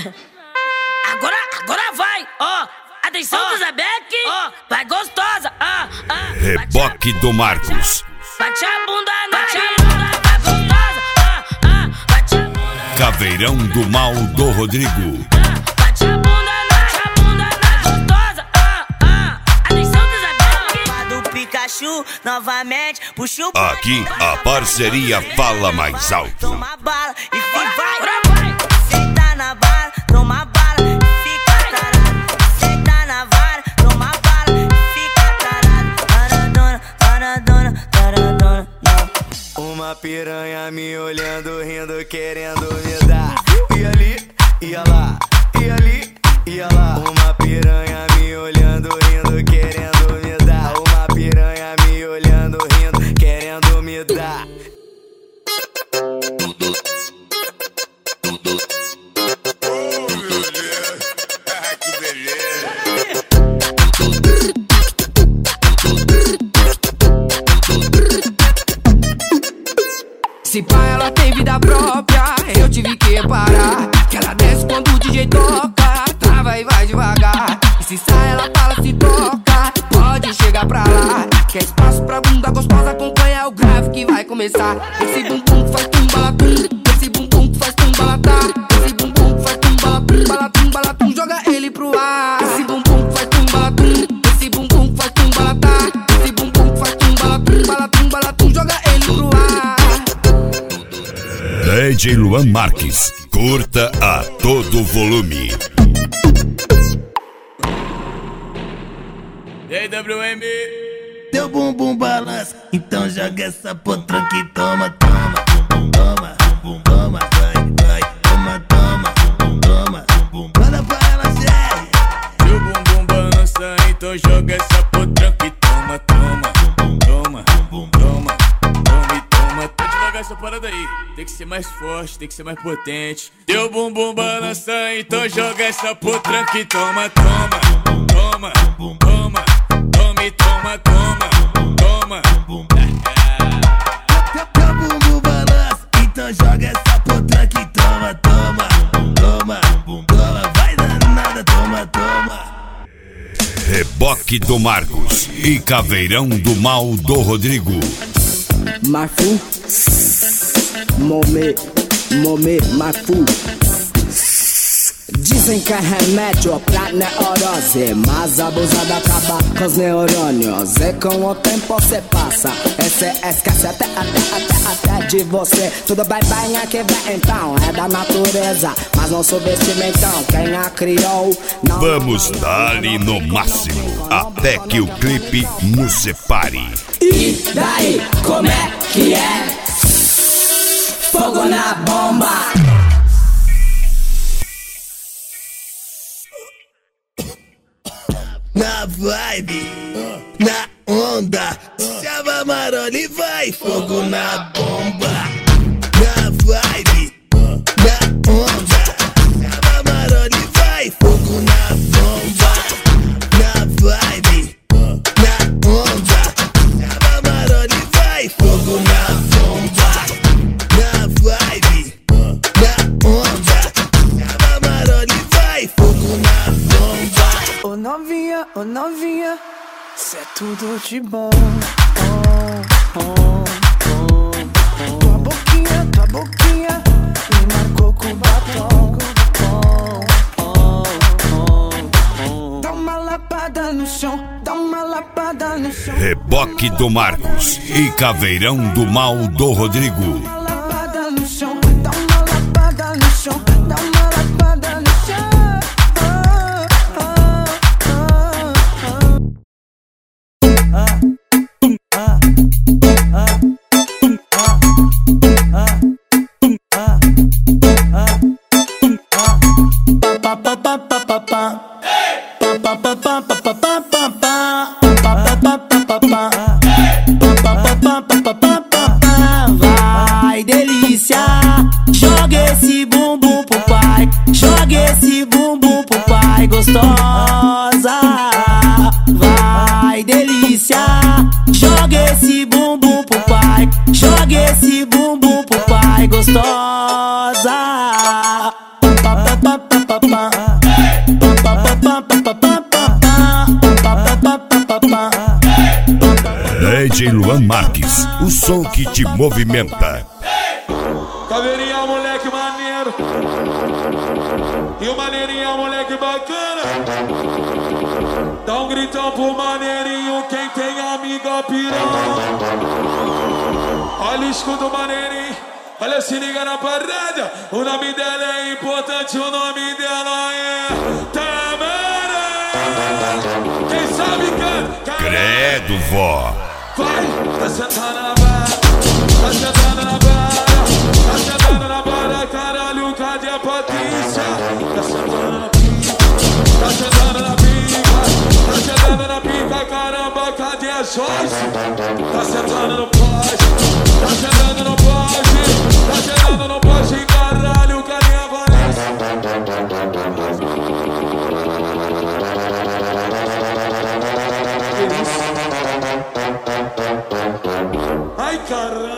Agora vai, ó. Atenção, Zabeck, ó. Vai gostosa, Reboque do Marcos. Bate a bunda na bunda, vai gostosa, bate a bunda. Caveirão do Mal do Rodrigo. Bate a bunda na gostosa, atenção, Zabeck. Do Pikachu, novamente, puxa o Aqui a parceria fala mais alto. Toma bala e vai. Senta na bala, toma bala, fica tarado. Senta na vara, toma bala, fica tarado. Taradona, não. Uma piranha me olhando, rindo, querendo me dar. E ali, ia lá, e ali, ia lá. Uma piranha me olhando, rindo, querendo me dar. Uma piranha me olhando, rindo, querendo me dar. Se pá, ela tem vida própria, eu tive que reparar que ela desce quando o DJ toca, trava e vai devagar. E se sai, ela fala, se toca, pode chegar pra lá. Quer espaço pra bunda gostosa, acompanha o grave que vai começar. Esse bumbum que faz tum-balatum, esse bumbum que faz tum-balatá. Esse bumbum que faz tum-balatum, balatum, balatum, joga ele pro ar. Esse bumbum que faz tum-balatum, esse bumbum que faz tum-balatá. Esse bumbum que faz tum-balatum, balatum, balatum, joga ele pro ar. DJ Luan Marques, curta a todo volume. DWM. Teu bumbum balança, então joga essa potranca e toma, toma, bumbum, toma, bumbum, toma, vai, toma, toma, bumbum, toma, bumbum. Manda pra ela, Jerry. Teu bumbum balança, então joga essa potranca e toma, toma, bumbum, toma, bumbum, toma, toma e toma. Tá devagar essa parada aí, tem que ser mais forte, tem que ser mais potente. Teu bumbum balança, então joga essa potranca e toma, toma, toma, toma, toma e toma, toma, toma. Teu bumbum balança, então joga essa potranca e toma, toma, toma, bumbum, toma, vai danada, toma, toma. Reboque do Marcos e Caveirão do Mal do Rodrigo. Marfu, Momê, Marfu. Dizem que é remédio pra neurose, mas abusada acaba com os neurônios. E com o tempo cê passa, e cê esquece até de você. Tudo bem, aqui vem então, é da natureza, mas não subestime então quem a criou. Não, Vamos dar-lhe no máximo, até que o clipe nos separe. E daí, como é que é? Fogo na bomba. Na vibe, na onda, chama Maroli, vai, fogo na bomba. Na vibe, na onda, chama Maroli, vai, fogo na bomba. Na vibe, na onda, chama Maroli, vai, fogo na bomba. Na vibe, na onda, chama Maroli, vai, fogo na bomba. Ô novinha, cê é tudo de bom. Tua boquinha me marcou com batom. Dá uma lapada no chão, dá uma lapada no chão. Reboque do Marcos e Caveirão do Mal do Rodrigo. Dá uma lapada no chão, dá uma lapada no chão, dá uma lapada no chão. Vai, delícia, joga esse bumbum pro pai, joga esse bumbum pro pai, gostosa. Vai, delícia, joga esse bumbum pro pai, joga esse bumbum pro pai, gostosa. Alan Marques, o som que te movimenta. Caveirinha, moleque maneiro. E o maneirinho, moleque bacana. Dá um gritão pro maneirinho, quem tem amiga piranha. Olha o escudo maneirinho, olha, se liga na parada. O nome dela é importante, o nome dela é Tamara. Quem sabe canta. Credo, vó. Vai, tá sentando na barra, tá sentando na barra, tá sentando na barra, caralho, cadê a Patrícia? Tá sentando na pica, tá sentando na pica, tá sentando na pica, caramba, cadê a Joyce? Tá sentando no poste, tá sentando no poste, tá sentando no poste, caralho, cadê a Vanessa? Ai, caralho.